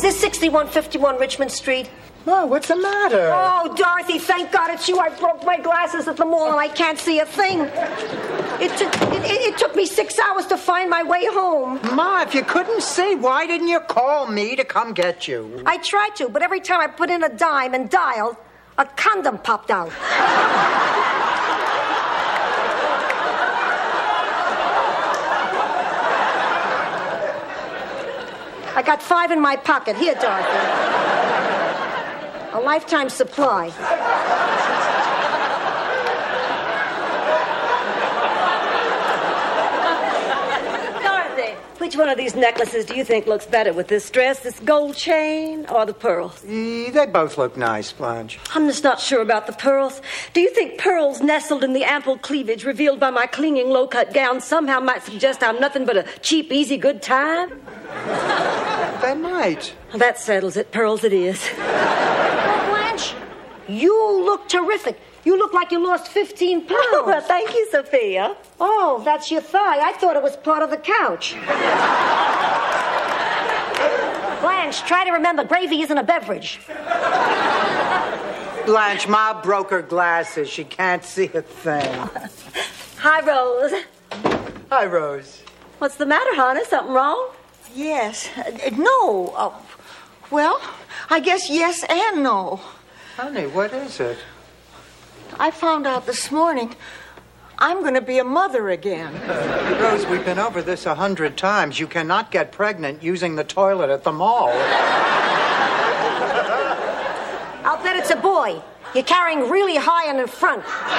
this 6151 Richmond Street? Oh, what's the matter? Oh, Dorothy, thank God it's you. I broke my glasses at the mall and I can't see a thing. It took me 6 hours to find my way home. Ma, if you couldn't see, why didn't you call me to come get you? I tried to, but every time I put in a dime and dialed, a condom popped out. I got 5 in my pocket. Here, Dorothy. A lifetime supply. Dorothy, which one of these necklaces do you think looks better with this dress, this gold chain, or the pearls? They both look nice, Blanche. I'm just not sure about the pearls. Do you think pearls nestled in the ample cleavage revealed by my clinging low-cut gown somehow might suggest I'm nothing but a cheap, easy, good time? They might. That settles it. Pearls it is. Blanche, you look terrific. You look like you lost 15 pounds. Oh, well, thank you, Sophia. Oh, that's your thigh. I thought it was part of the couch. Blanche, try to remember, gravy isn't a beverage. Blanche, Ma broke her glasses. She can't see a thing. Hi, Rose. Hi, Rose. What's the matter, honey? Something wrong? Yes. No. Well, I guess yes and no. Honey, what is it? I found out this morning I'm going to be a mother again. Rose, we've been over this 100 times. You cannot get pregnant using the toilet at the mall. I'll bet it's a boy. You're carrying really high in the front.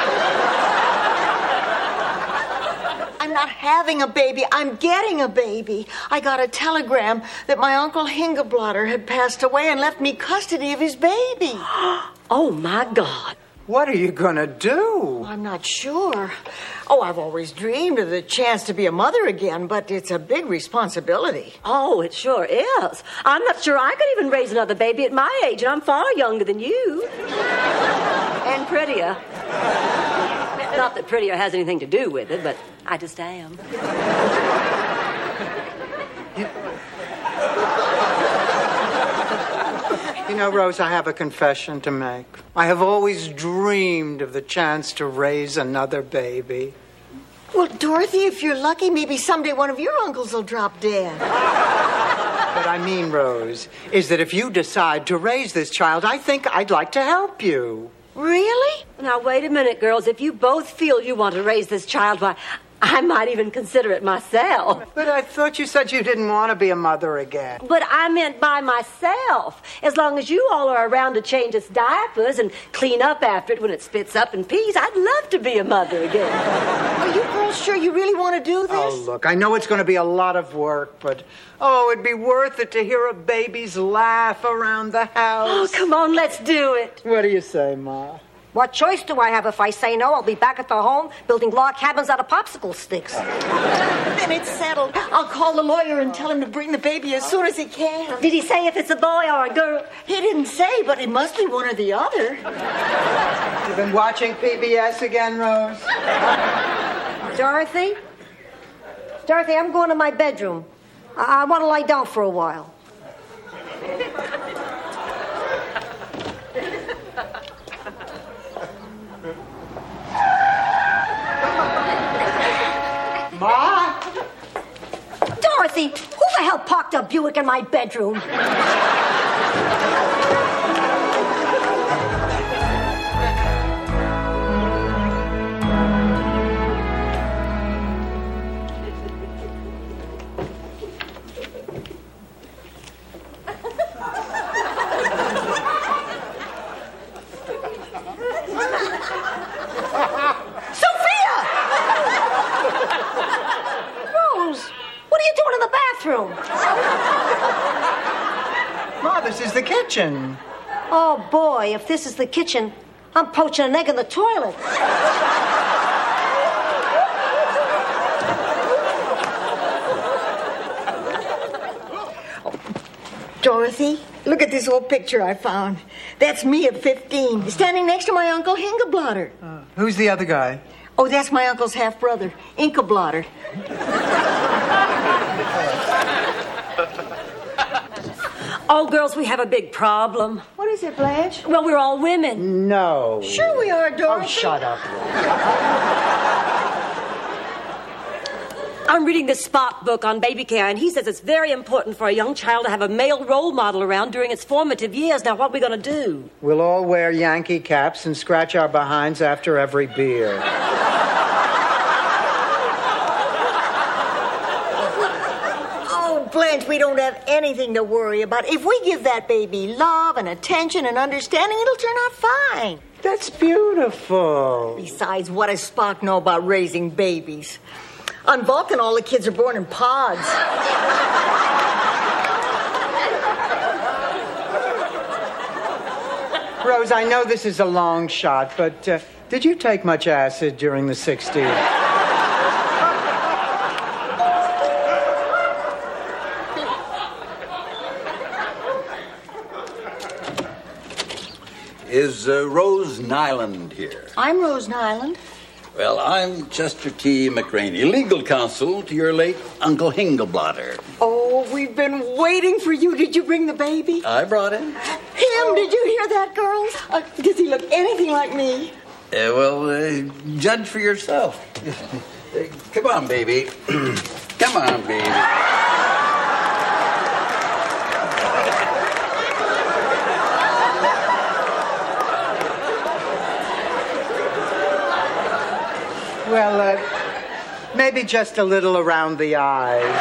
I'm not having a baby. I'm getting a baby. I got a telegram that my Uncle Hingablotter had passed away and left me custody of his baby. Oh, my God. What are you going to do? I'm not sure. Oh, I've always dreamed of the chance to be a mother again, but it's a big responsibility. Oh, it sure is. I'm not sure I could even raise another baby at my age, and I'm far younger than you. And prettier. Not that prettier has anything to do with it, but I just am. You know, Rose, I have a confession to make. I have always dreamed of the chance to raise another baby. Well, Dorothy, if you're lucky, maybe someday one of your uncles will drop dead. What I mean, Rose, is that if you decide to raise this child, I think I'd like to help you. Really? Now, wait a minute, girls. If you both feel you want to raise this child, why, I might even consider it myself. But I thought you said you didn't want to be a mother again. But I meant by myself. As long as you all are around to change its diapers and clean up after it when it spits up and pees, I'd love to be a mother again. Are you girls sure you really want to do this? Oh, look, I know it's going to be a lot of work, but, it'd be worth it to hear a baby's laugh around the house. Oh, come on, let's do it. What do you say, Ma? What choice do I have? If I say no, I'll be back at the home building log cabins out of popsicle sticks. Then it's settled. I'll call the lawyer and tell him to bring the baby as soon as he can. Did he say if it's a boy or a girl? He didn't say, but it must be one or the other. You've been watching PBS again, Rose? Dorothy? Dorothy, I'm going to my bedroom. I want to lie down for a while. Ma? Dorothy, who the hell parked a Buick in my bedroom? Ma, this is the kitchen. Oh, boy, if this is the kitchen, I'm poaching an egg in the toilet. Dorothy, look at this old picture I found. That's me at 15, standing next to my Uncle Hingablotter. Who's the other guy? Oh, that's my uncle's half-brother, Inkablotter. Oh, girls, we have a big problem. What is it, Blanche? Well, we're all women. No. Sure we are, Dorothy. Oh, shut up. I'm reading this Spock book on baby care, and he says it's very important for a young child to have a male role model around during its formative years. Now, what are we going to do? We'll all wear Yankee caps and scratch our behinds after every beer. Oh, Blanche, we don't have anything to worry about. If we give that baby love and attention and understanding, it'll turn out fine. That's beautiful. Besides, what does Spock know about raising babies? On Vulcan, all the kids are born in pods. Rose, I know this is a long shot, but did you take much acid during the 60s? Is Rose Nyland here? I'm Rose Nyland. Well, I'm Chester T. McRaney, legal counsel to your late Uncle Hingelblotter. Oh, we've been waiting for you. Did you bring the baby? I brought him. Him, did you hear that, girls? Does he look anything like me? Judge for yourself. Come on, baby. Come on, baby. Well, maybe just a little around the eyes.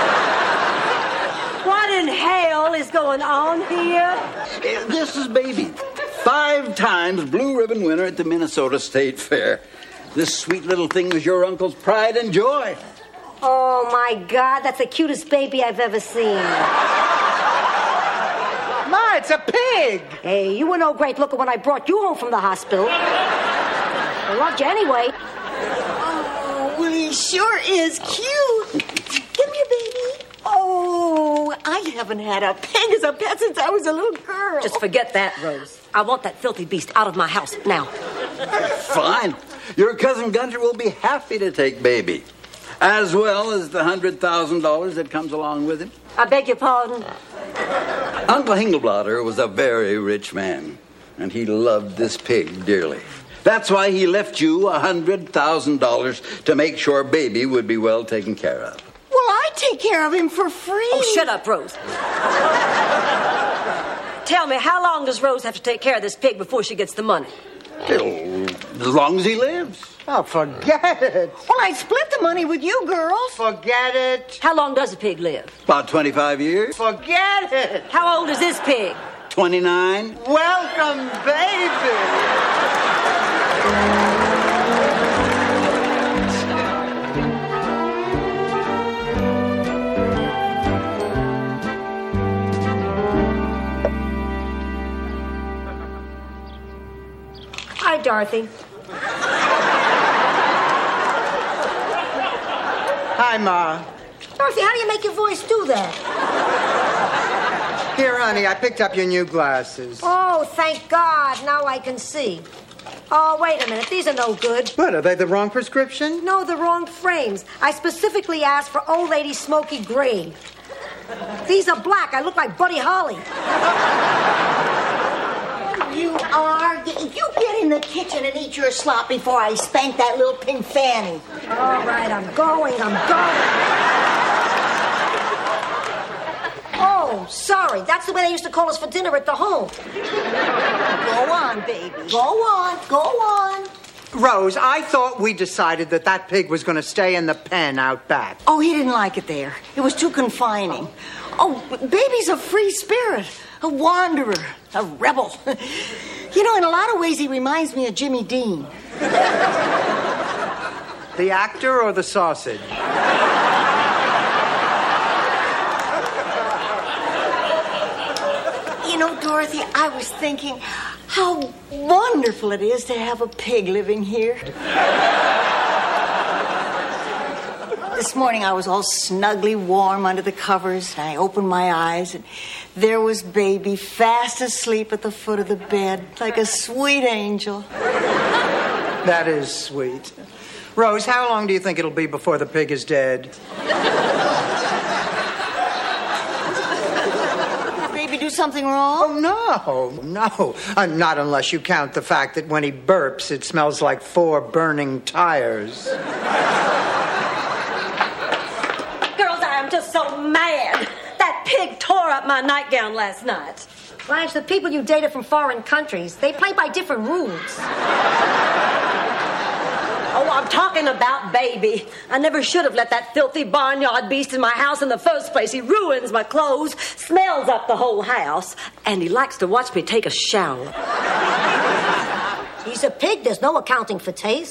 What in hell is going on here? This is baby. 5 times blue ribbon winner at the Minnesota State Fair. This sweet little thing was your uncle's pride and joy. Oh, my God, that's the cutest baby I've ever seen. Ma, it's a pig! Hey, you were no great looker when I brought you home from the hospital. I loved you anyway. Oh, well, he sure is cute. Give me a baby. Oh, I haven't had a pig as a pet since I was a little girl. Just forget that, Rose. I want that filthy beast out of my house now. Fine. Your cousin Gunter will be happy to take baby, as well as the $100,000 that comes along with him. I beg your pardon? Uncle Hingelblotter was a very rich man, and he loved this pig dearly. That's why he left you $100,000 to make sure baby would be well taken care of. Well, I take care of him for free. Oh, shut up, Rose. Tell me, how long does Rose have to take care of this pig before she gets the money? As long as he lives. Oh, forget it. Well, I split the money with you girls. Forget it. How long does a pig live? About 25 years. Forget it. How old is this pig? 29. Welcome, baby. Hi, Dorothy. Hi, Ma. Dorothy, how do you make your voice do that? Here, honey, I picked up your new glasses. Oh, thank God. Now I can see. Oh, wait a minute. These are no good. What, are they the wrong prescription? No, the wrong frames. I specifically asked for Old Lady Smoky Gray. These are black. I look like Buddy Holly. You are. You get in the kitchen and eat your slop before I spank that little pink fanny. All right, I'm going. Oh, sorry. That's the way they used to call us for dinner at the home. Go on, baby. Go on. Rose, I thought we decided that pig was going to stay in the pen out back. Oh, he didn't like it there. It was too confining. Oh, baby's a free spirit, a wanderer, a rebel. You know, in a lot of ways, he reminds me of Jimmy Dean. The actor or the sausage? You know, Dorothy, I was thinking how wonderful it is to have a pig living here. This morning I was all snugly warm under the covers, and I opened my eyes, and there was baby fast asleep at the foot of the bed, like a sweet angel. That is sweet. Rose, how long do you think it'll be before the pig is dead? Baby, do something wrong? Oh, no. Not unless you count the fact that when he burps, it smells like 4 burning tires. Girls, I am just so mad. That pig tore up my nightgown last night. Blanche, the people you dated from foreign countries, they play by different rules. Oh, I'm talking about Baby. I never should have let that filthy barnyard beast in my house in the first place. He ruins my clothes, smells up the whole house, and he likes to watch me take a shower. He's a pig. There's no accounting for taste.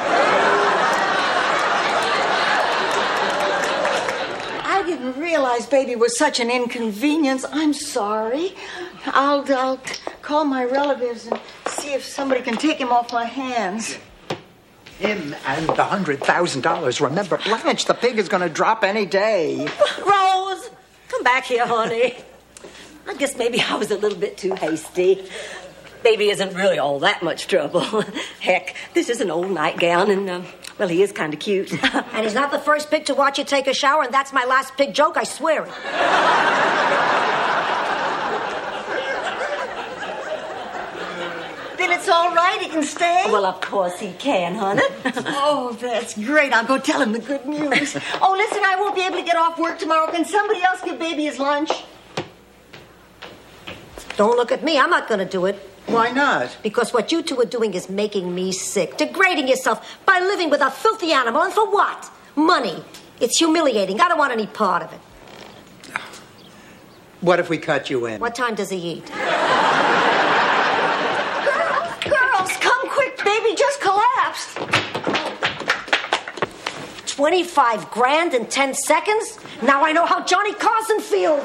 I didn't realize Baby was such an inconvenience. I'm sorry. I'll call my relatives and see if somebody can take him off my hands. Him and the $100,000. Remember, Blanche, the pig is going to drop any day. Rose, come back here, honey. I guess maybe I was a little bit too hasty. Baby isn't really all that much trouble. Heck, this is an old nightgown, and, well, he is kind of cute. And he's not the first pig to watch you take a shower, and that's my last pig joke, I swear it. Then it's all right. He can stay? Well, of course he can, honey. Oh, that's great. I'll go tell him the good news. Oh, listen, I won't be able to get off work tomorrow. Can somebody else give Baby his lunch? Don't look at me. I'm not going to do it. Why not? Because what you two are doing is making me sick. Degrading yourself by living with a filthy animal. And for what? Money. It's humiliating. I don't want any part of it. What if we cut you in? What time does he eat? Girls, come quick. Baby just collapsed. 25 grand in 10 seconds? Now I know how Johnny Carson feels.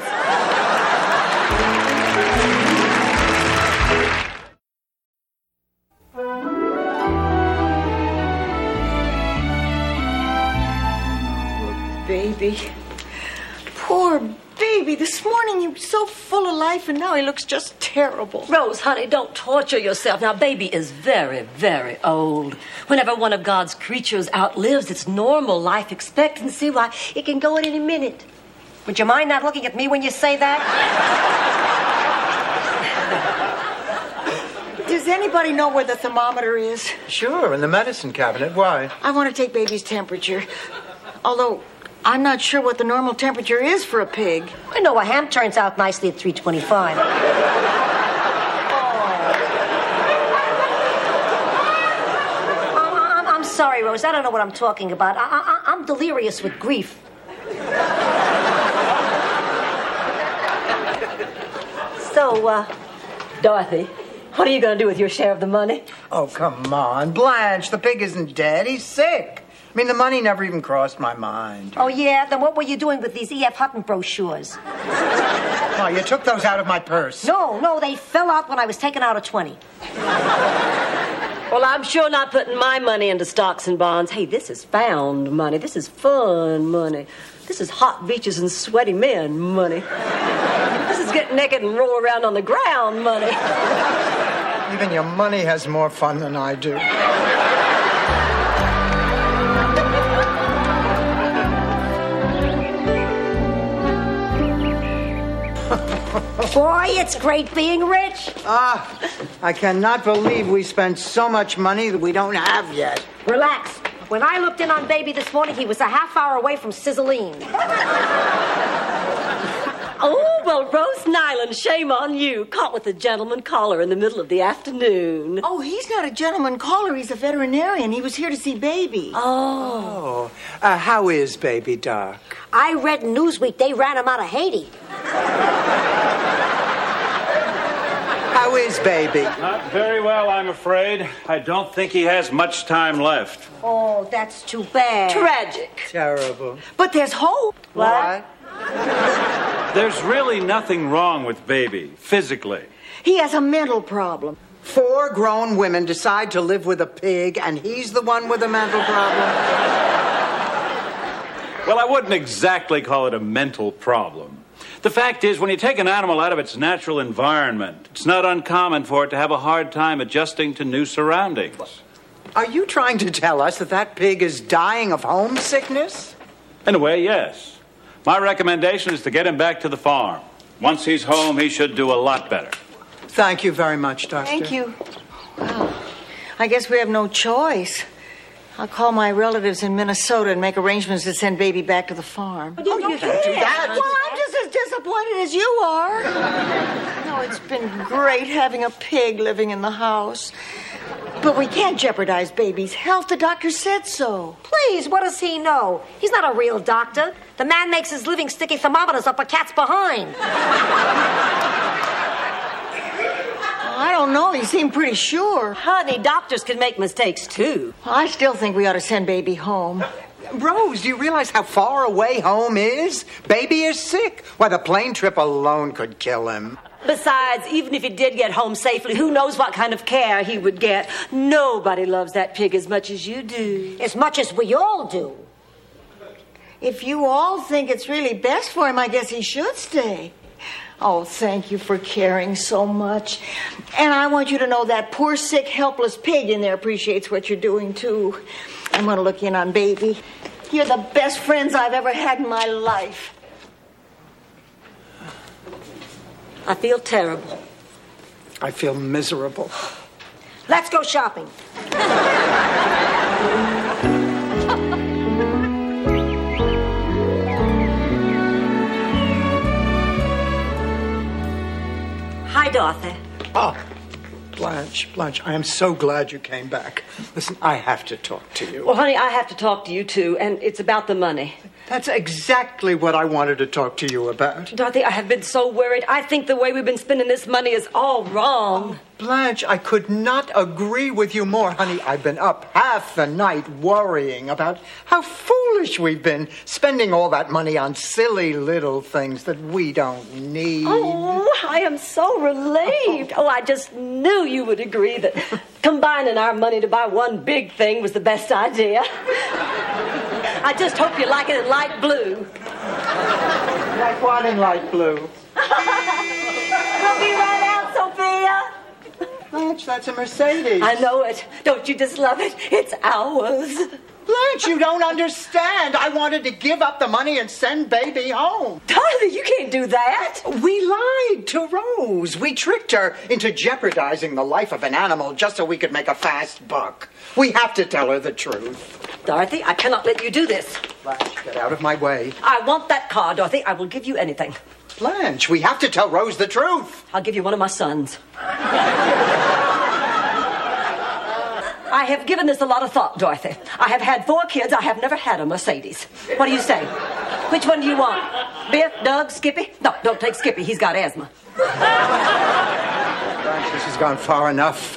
Baby. Poor Baby. This morning he was so full of life, and now he looks just terrible. Rose, honey, don't torture yourself. Now, Baby is very, very old. Whenever one of God's creatures outlives its normal life expectancy, why, it can go at any minute. Would you mind not looking at me when you say that? Does anybody know where the thermometer is? Sure, in the medicine cabinet. Why? I want to take Baby's temperature. Although I'm not sure what the normal temperature is for a pig. I know a ham turns out nicely at 325. I'm sorry, Rose. I don't know what I'm talking about. I'm delirious with grief. So, Dorothy, what are you going to do with your share of the money? Oh, come on. Blanche, the pig isn't dead. He's sick. I mean, the money never even crossed my mind. Oh, yeah? Then what were you doing with these E.F. Hutton brochures? Oh, you took those out of my purse. No, they fell out when I was taking out a 20. Well, I'm sure not putting my money into stocks and bonds. Hey, this is found money. This is fun money. This is hot beaches and sweaty men money. This is get naked and roll around on the ground money. Even your money has more fun than I do. Boy, it's great being rich. I cannot believe we spent so much money that we don't have yet. Relax. When I looked in on Baby this morning, he was a half hour away from sizzling. Oh, well, Rose Nyland, shame on you. Caught with a gentleman caller in the middle of the afternoon. Oh, he's not a gentleman caller. He's a veterinarian. He was here to see Baby. Oh. How is Baby, Doc? I read in Newsweek they ran him out of Haiti. How is Baby? Not very well, I'm afraid. I don't think he has much time left. Oh, that's too bad. Tragic. Terrible. But there's hope. What? There's really nothing wrong with Baby, physically. He has a mental problem. 4 grown women decide to live with a pig, and he's the one with a mental problem? Well, I wouldn't exactly call it a mental problem. The fact is, when you take an animal out of its natural environment, it's not uncommon for it to have a hard time adjusting to new surroundings. Are you trying to tell us that pig is dying of homesickness? In a way, yes. My recommendation is to get him back to the farm. Once he's home, he should do a lot better. Thank you very much, Doctor. Thank you. Well, I guess we have no choice. I'll call my relatives in Minnesota and make arrangements to send baby back to the farm. You can't do that. Well, I'm just as disappointed as you are. No, it's been great having a pig living in the house. But we can't jeopardize baby's health. The doctor said so. Please, what does he know? He's not a real doctor. The man makes his living sticking thermometers up a cat's behind. I don't know. He seemed pretty sure. Honey, doctors can make mistakes, too. I still think we ought to send baby home. Rose, do you realize how far away home is? Baby is sick. Why, the plane trip alone could kill him. Besides, even if he did get home safely, who knows what kind of care he would get? Nobody loves that pig as much as you do. As much as we all do. If you all think it's really best for him, I guess he should stay. Oh, thank you for caring so much. And I want you to know that poor, sick, helpless pig in there appreciates what you're doing, too. I'm going to look in on baby. You're the best friends I've ever had in my life. I feel terrible. I feel miserable. Let's go shopping. Hi, Dorothy. Oh, Blanche, I am so glad you came back. Listen, I have to talk to you. Well, honey, I have to talk to you, too, and it's about the money. That's exactly what I wanted to talk to you about. Dorothy, I have been so worried. I think the way we've been spending this money is all wrong. Oh, Blanche, I could not agree with you more. Honey, I've been up half the night worrying about how foolish we've been spending all that money on silly little things that we don't need. Oh, I am so relieved. Oh, I just knew you would agree that combining our money to buy one big thing was the best idea. I just hope you like it in light blue. Like what in light blue? We'll be right out, Sophia. Blanche, that's a Mercedes. I know it. Don't you just love it? It's ours. Blanche, you don't understand. I wanted to give up the money and send baby home. Dorothy, you can't do that. We lied to Rose. We tricked her into jeopardizing the life of an animal just so we could make a fast buck. We have to tell her the truth. Dorothy, I cannot let you do this. Blanche, get out of my way. I want that car, Dorothy. I will give you anything. Blanche, we have to tell Rose the truth. I'll give you one of my sons. I have given this a lot of thought, Dorothy. I have had 4 kids. I have never had a Mercedes. What do you say? Which one do you want? Biff, Doug, Skippy? No, don't take Skippy. He's got asthma. Blanche, this has gone far enough.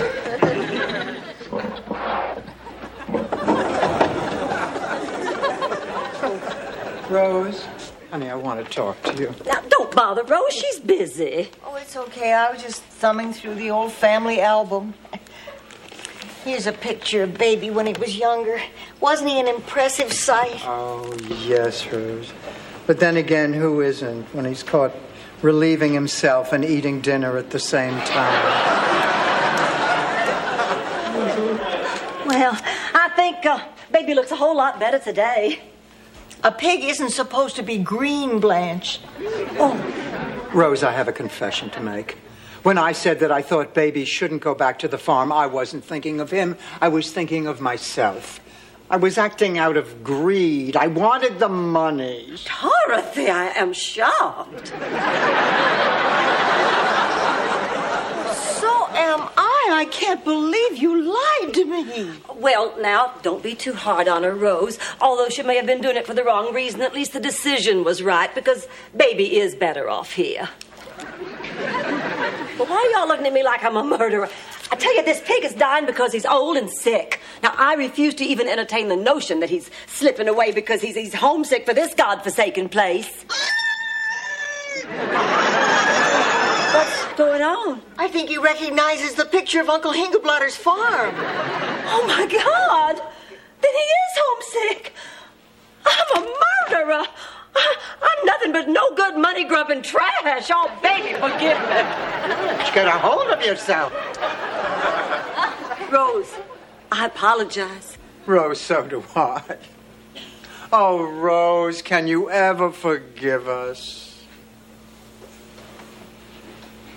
Rose, honey, I want to talk to you. Now, don't bother Rose. She's busy. Oh, it's okay. I was just thumbing through the old family album. Here's a picture of baby when he was younger. Wasn't he an impressive sight? Oh, yes, Rose. But then again, who isn't when he's caught relieving himself and eating dinner at the same time? Well, I think baby looks a whole lot better today. A pig isn't supposed to be green, Blanche. Oh, Rose, I have a confession to make. When I said that I thought baby shouldn't go back to the farm, I wasn't thinking of him. I was thinking of myself. I was acting out of greed. I wanted the money. Dorothy, I am shocked. So am I. I can't believe you lied to me. Well, now, don't be too hard on her, Rose. Although she may have been doing it for the wrong reason, at least the decision was right, because baby is better off here. But why are y'all looking at me like I'm a murderer? I tell you, this pig is dying because he's old and sick. Now, I refuse to even entertain the notion that he's slipping away because he's homesick for this godforsaken place. What's going on? I think he recognizes the picture of Uncle Hingelblatter's farm. Oh, my God. Then he is homesick. I'm a murderer. I'm nothing but no good money grubbing trash. Oh, baby, forgive me. Get a hold of yourself. Rose, I apologize. Rose, so do I. Oh, Rose, can you ever forgive us?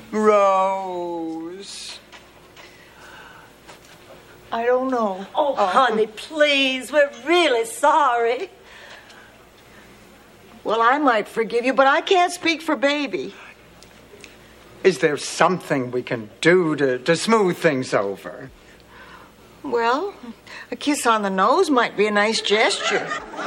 Rose. I don't know. Oh, honey, please. We're really sorry. Well, I might forgive you, but I can't speak for Baby. Is there something we can do to smooth things over? Well, a kiss on the nose might be a nice gesture.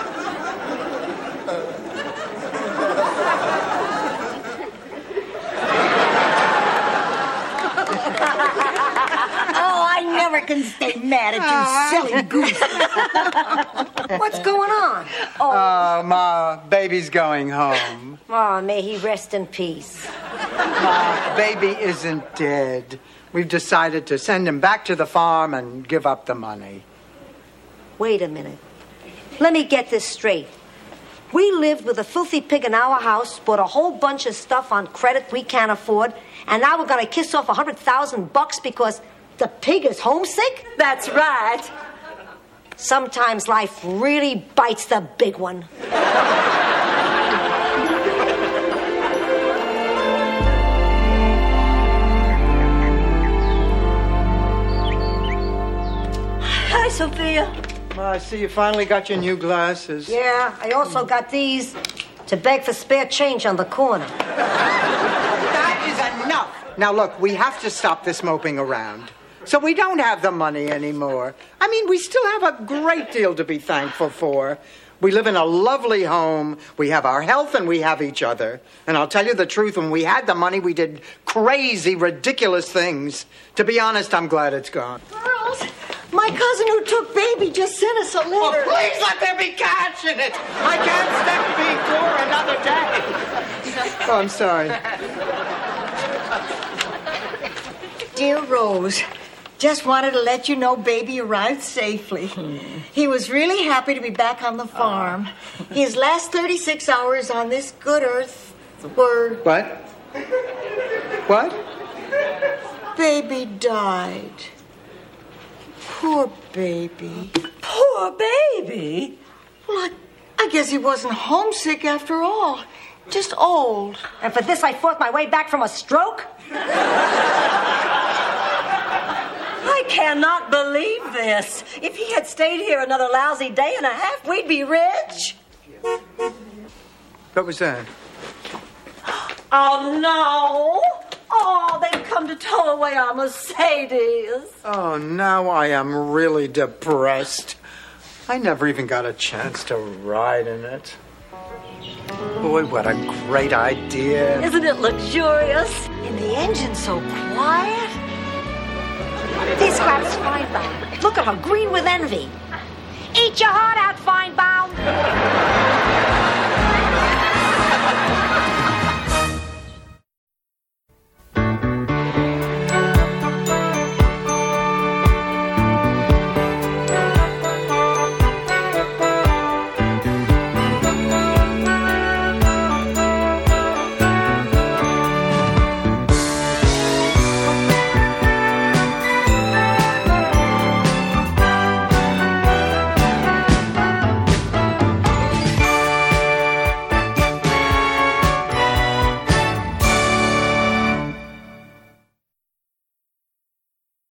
I never can stay mad at you, silly goose. What's going on? Oh, Ma, Baby's going home. Oh, may he rest in peace. Ma, Baby isn't dead. We've decided to send him back to the farm and give up the money. Wait a minute. Let me get this straight. We lived with a filthy pig in our house, bought a whole bunch of stuff on credit we can't afford, and now we're going to kiss off $100,000 because the pig is homesick? That's right. Sometimes life really bites the big one. Hi, Sophia. Ma, I see you finally got your new glasses. Yeah, I also got these to beg for spare change on the corner. That is enough. Now, look, we have to stop this moping around. So we don't have the money anymore. I mean, we still have a great deal to be thankful for. We live in a lovely home. We have our health and we have each other. And I'll tell you the truth, when we had the money, we did crazy, ridiculous things. To be honest, I'm glad it's gone. Girls, my cousin who took Baby just sent us a letter. Oh, please let there be cash in it. I can't stand being poor another day. Oh, I'm sorry. Dear Rose, just wanted to let you know Baby arrived safely. He was really happy to be back on the farm. His last 36 hours on this good earth were... What? What? Baby died. Poor Baby. Poor Baby. Well, I guess he wasn't homesick after all. Just old. And for this, I fought my way back from a stroke? I cannot believe this. If he had stayed here another lousy day and a half, we'd be rich. What was that? Oh, no. Oh, they've come to tow away our Mercedes. Oh, now I am really depressed. I never even got a chance to ride in it. Boy, what a great idea. Isn't it luxurious? And the engine's so quiet. This crap's Feinbaum. Look at her, green with envy. Eat your heart out, Feinbaum.